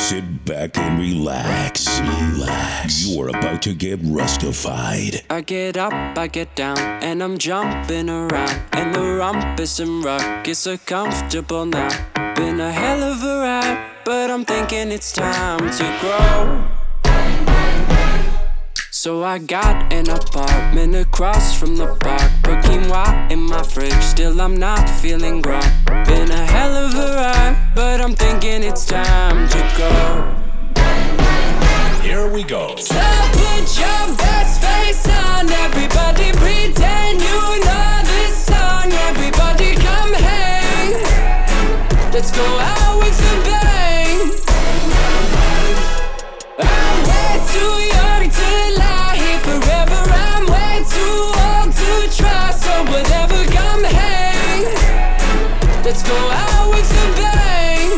Sit back and relax. You are about to get rustified. I get up, I get down, and I'm jumping around. And the rumpus and ruckus are comfortable now. Been a hell of a ride, but I'm thinking it's time to grow. So I got an apartment across from the park. Put quinoa in my fridge, still I'm not feeling grown. Been a hell of a ride, but I'm thinking it's time to go. Here we go. So put your best face on, everybody pretend you know this song. Everybody come hang, let's go out with a bang. I'm way too young to lie here forever. I'm way too old to try, so whatever, come hang, let's go out with a bang.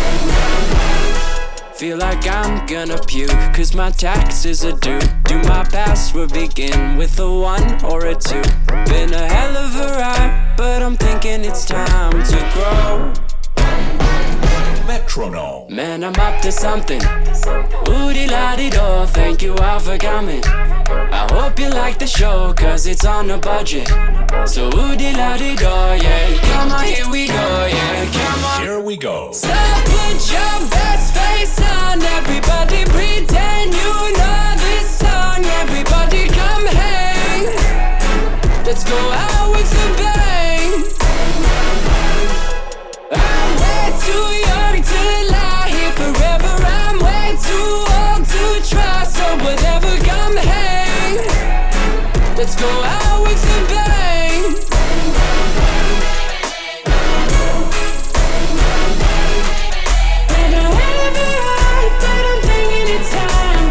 Feel like I'm gonna puke, cause my taxes are due. Do my password begin with a 1 or a 2? Been a hell of a ride, but I'm thinking it's time to grow. Metronome. Man, I'm up to something. Ooh-dee-la-dee-do, thank you all for coming. I hope you like the show, cause it's on a budget. So ooh-dee-la-dee-do, yeah. Come on, here we go, yeah. Come on. Here we go. So put your best face on, everybody pretend you know this song. Everybody come hang, let's go out with a bang. I'm way too young to lie here forever. I'm way too old to try, so whatever, come hang, let's go out with a bang. Been a hell of a ride, but I'm thinking it's time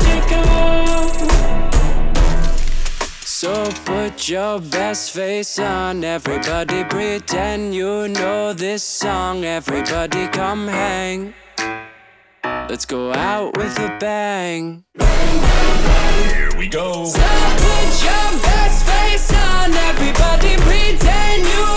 to go. So put your best face on, everybody pretend you know this song. Everybody come hang, let's go out with a bang. Here we go. So put your best face on, everybody pretend you